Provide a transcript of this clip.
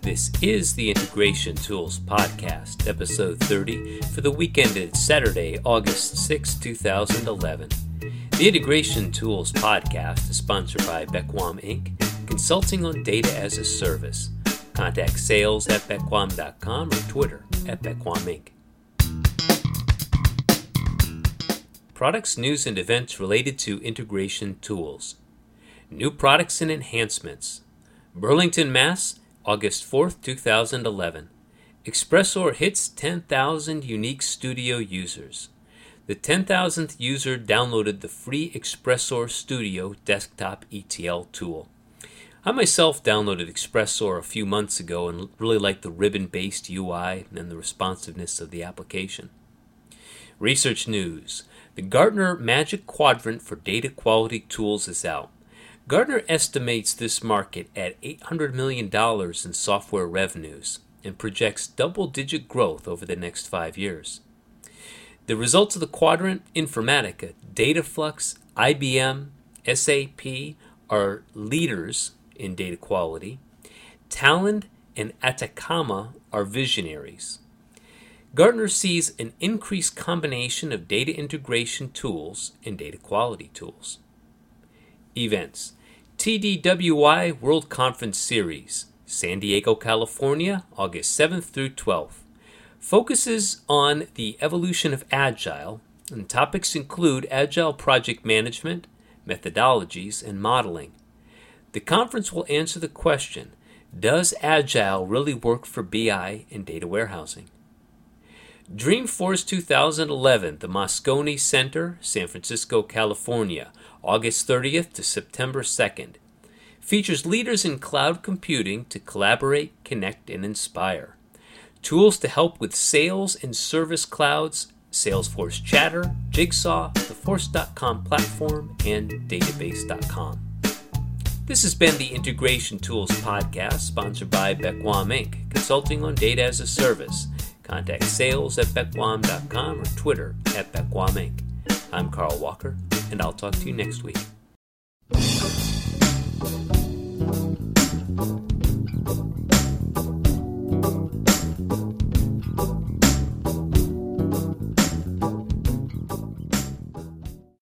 This is the Integration Tools Podcast, episode 30, for the week ended Saturday, August 6, 2011. The Integration Tools Podcast is sponsored by Bequam Inc., consulting on data as a service. Contact sales at bequam.com or Twitter at Bequam Inc. Products, news, and events related to integration tools. New products and enhancements. Burlington, Mass., August 4th, 2011. Expressor hits 10,000 unique studio users. The 10,000th user downloaded the free Expressor Studio desktop ETL tool. I myself downloaded Expressor a few months ago and really liked the ribbon-based UI and the responsiveness of the application. Research news. The Gartner Magic Quadrant for Data Quality Tools is out. Gartner estimates this market at $800 million in software revenues and projects double-digit growth over the next 5 years. The results of the quadrant: Informatica, Dataflux, IBM, SAP are leaders in data quality. Talend and Atacama are visionaries. Gartner sees an increased combination of data integration tools and data quality tools. Events: TDWI World Conference Series, San Diego, California, August 7th through 12th. Focuses on the evolution of Agile, and topics include Agile project management, methodologies, and modeling. The conference will answer the question, does Agile really work for BI and data warehousing? Dreamforce 2011, the Moscone Center, San Francisco, California, August 30th to September 2nd. Features leaders in cloud computing to collaborate, connect, and inspire. Tools to help with sales and service clouds, Salesforce Chatter, Jigsaw, the Force.com platform, and Database.com. This has been the Integration Tools Podcast, sponsored by Bequam Inc., consulting on data as a service. Contact sales at bequam.com or Twitter at Bequam Inc. I'm Carl Walker, and I'll talk to you next week.